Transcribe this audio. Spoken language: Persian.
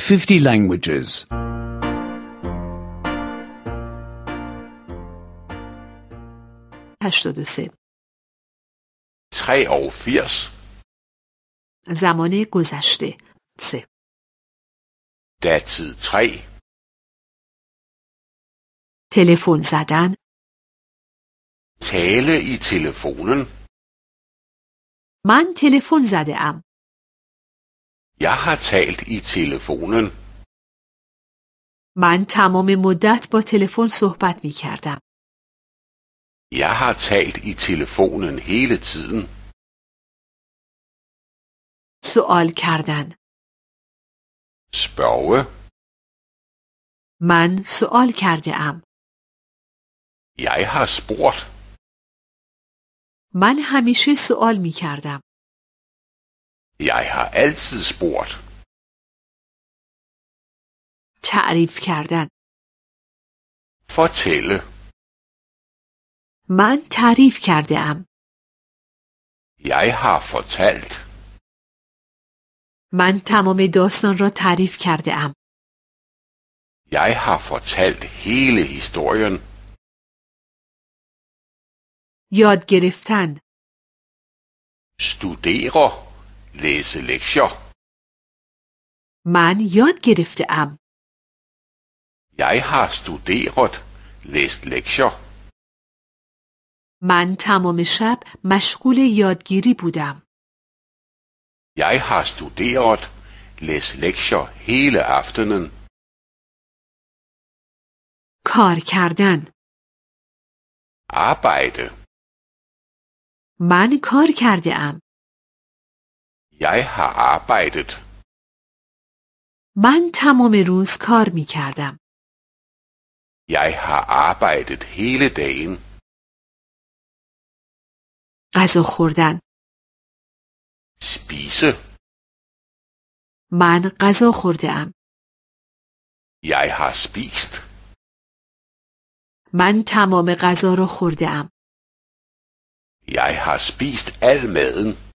50 languages. 83. 83. زمان گذشته 3. Datid 3. تلفن زدن. Tale i telefonen. من تلفن زده ام. Jeg har talt i telefonen. من تمام مدت با تلفن صحبت می کردم. Jeg har talt i telefonen hele tiden. سوال کردن. Spørge. من سوال کرده ام. Jeg har spurgt. من همیشه سوال می کردم. Jeg har altid spurgt. تعریف کردن. Fortælle. من تعریف کرده ام. Jeg har fortalt. من تمام داستان را تعریف کرده ام. Jeg har fortalt hele historien. یاد گرفتن. Studere. Læse lektier. من یاد گرفته ام. Jeg har studeret. Læst lektier. من تمام شب مشغول یادگیری بودم. Jeg har studeret. Læst lektier hele aftenen. کار کردن. Arbejde. من کار کرده ام. Jeg har arbejdet. من تمام روز کار می کردم. Jeg har arbejdet hele dagen. غذا خوردن. Spise. من غذا خورده ام. Jeg har spist. من تمام غذا را خورده ام. Jeg har spist al maden.